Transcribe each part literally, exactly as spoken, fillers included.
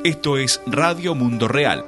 Esto es Radio Mundo Real.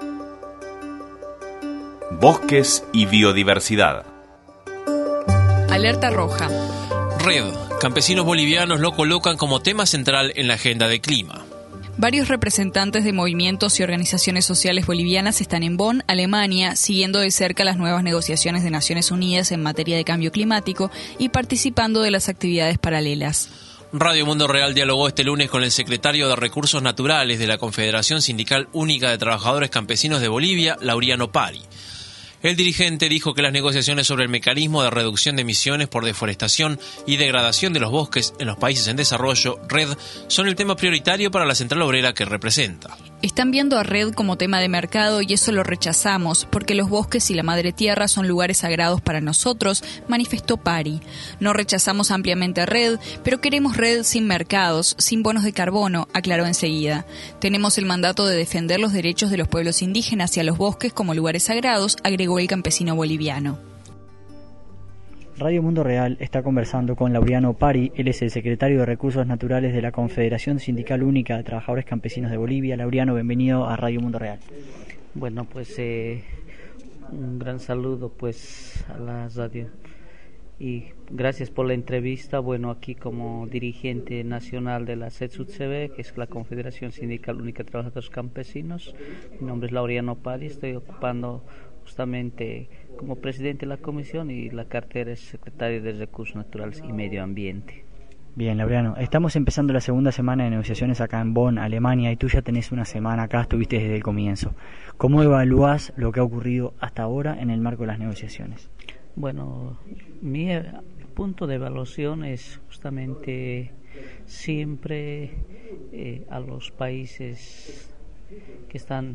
Bosques y biodiversidad. Alerta roja. RED. Campesinos bolivianos lo colocan como tema central en la agenda de clima. Varios representantes de movimientos y organizaciones sociales bolivianas están en Bonn, Alemania, siguiendo de cerca las nuevas negociaciones de Naciones Unidas en materia de cambio climático y participando de las actividades paralelas. Radio Mundo Real dialogó este lunes con el secretario de Recursos Naturales de la Confederación Sindical Única de Trabajadores Campesinos de Bolivia, Laureano Pari. El dirigente dijo que las negociaciones sobre el mecanismo de reducción de emisiones por deforestación y degradación de los bosques en los países en desarrollo, RED, son el tema prioritario para la central obrera que representa. Están viendo a RED como tema de mercado y eso lo rechazamos, porque los bosques y la madre tierra son lugares sagrados para nosotros, manifestó Pari. No rechazamos ampliamente a RED, pero queremos RED sin mercados, sin bonos de carbono, aclaró enseguida. Tenemos el mandato de defender los derechos de los pueblos indígenas y a los bosques como lugares sagrados, agregó el campesino boliviano. Radio Mundo Real está conversando con Laureano Pari. Él es el secretario de Recursos Naturales de la Confederación Sindical Única de Trabajadores Campesinos de Bolivia. Laureano, bienvenido a Radio Mundo Real. Bueno, pues eh, un gran saludo pues a la radio y gracias por la entrevista. Bueno, aquí como dirigente nacional de la C E T S U T C B, que es la Confederación Sindical Única de Trabajadores Campesinos, mi nombre es Laureano Pari, estoy ocupando justamente como presidente de la comisión y la cartera es secretario de Recursos Naturales y Medio Ambiente. Bien, Laureano, estamos empezando la segunda semana de negociaciones acá en Bonn, Alemania, y tú ya tenés una semana acá, estuviste desde el comienzo. ¿Cómo evalúas lo que ha ocurrido hasta ahora en el marco de las negociaciones? Bueno, mi punto de evaluación es justamente siempre eh, a los países que están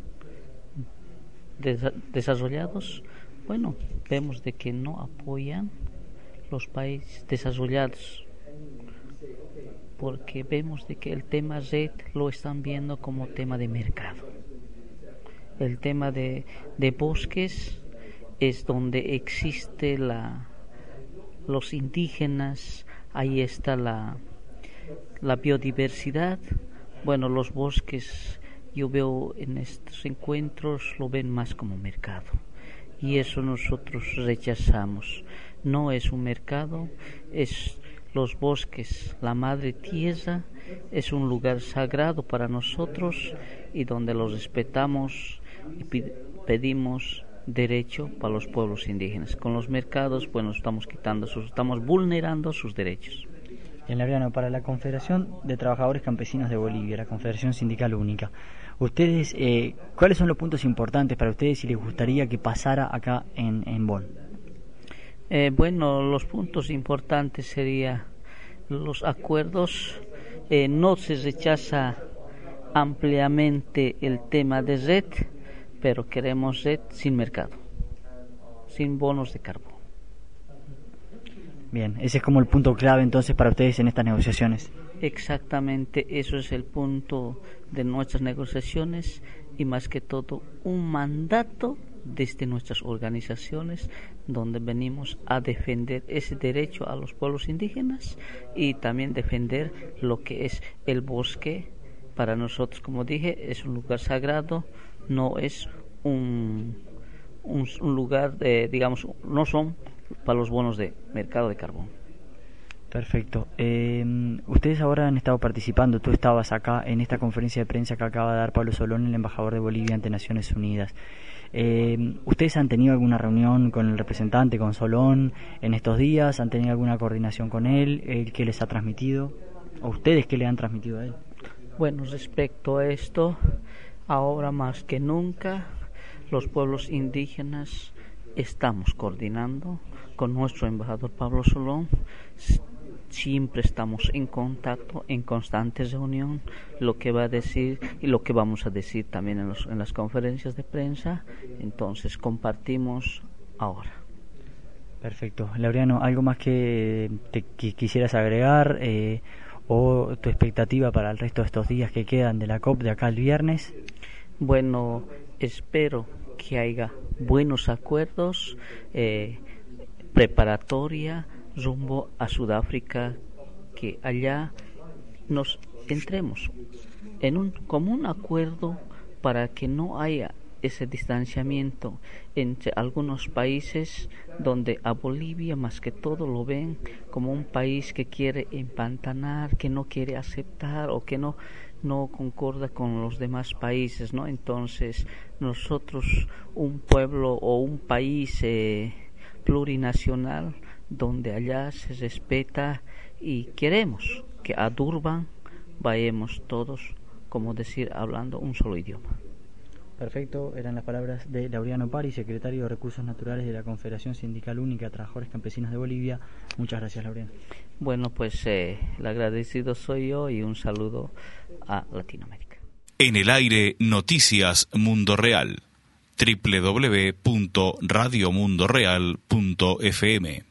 desarrollados, bueno, vemos de que no apoyan los países desarrollados, porque vemos de que el tema RED lo están viendo como tema de mercado. El tema de, de bosques es donde existe la los indígenas, ahí está la la biodiversidad. Bueno, los bosques yo veo en estos encuentros lo ven más como mercado y eso nosotros rechazamos. No es un mercado, es los bosques, la madre tierra es un lugar sagrado para nosotros y donde los respetamos y pedimos derecho para los pueblos indígenas. Con los mercados, bueno, estamos quitando sus, estamos vulnerando sus derechos. Bien, Laureano, para la Confederación de Trabajadores Campesinos de Bolivia, la Confederación Sindical Única, ustedes, eh, ¿cuáles son los puntos importantes para ustedes y les gustaría que pasara acá en, en Bonn? Eh, bueno, los puntos importantes serían los acuerdos. Eh, no se rechaza ampliamente el tema de RED, pero queremos RED sin mercado, sin bonos de carbono. Bien, ese es como el punto clave entonces para ustedes en estas negociaciones. Exactamente, eso es el punto de nuestras negociaciones y más que todo un mandato desde nuestras organizaciones donde venimos a defender ese derecho a los pueblos indígenas y también defender lo que es el bosque. Para nosotros, como dije, es un lugar sagrado, no es un, un, un lugar, de, digamos, no son para los bonos de mercado de carbón. Perfecto. Eh, ustedes ahora han estado participando, tú estabas acá en esta conferencia de prensa que acaba de dar Pablo Solón, el embajador de Bolivia ante Naciones Unidas. Eh, ¿Ustedes han tenido alguna reunión con el representante, con Solón, en estos días? ¿Han tenido alguna coordinación con él? ¿El que les ha transmitido? ¿O ustedes qué le han transmitido a él? Bueno, respecto a esto, ahora más que nunca, los pueblos indígenas estamos coordinando con nuestro embajador Pablo Solón. Siempre estamos en contacto, en constante reunión, lo que va a decir y lo que vamos a decir también en, los, en las conferencias de prensa. Entonces compartimos ahora. Perfecto. Laureano, ¿algo más que te que quisieras agregar eh, o tu expectativa para el resto de estos días que quedan de la COP de acá el viernes? Bueno, espero que haya buenos acuerdos, eh, preparatoria rumbo a Sudáfrica, que allá nos entremos en un común acuerdo para que no haya ese distanciamiento entre algunos países donde a Bolivia más que todo lo ven como un país que quiere empantanar, que no quiere aceptar o que no no concorda con los demás países, ¿no? Entonces nosotros, un pueblo o un país eh, plurinacional donde allá se respeta y queremos que a Durban vayamos todos, como decir, hablando un solo idioma. Perfecto, eran las palabras de Laureano Pari, secretario de Recursos Naturales de la Confederación Sindical Única de Trabajadores Campesinos de Bolivia. Muchas gracias, Laureano. Bueno, pues eh, el agradecido soy yo y un saludo a Latinoamérica. En el aire, Noticias Mundo Real. doble u doble u doble u punto radio mundo real punto f m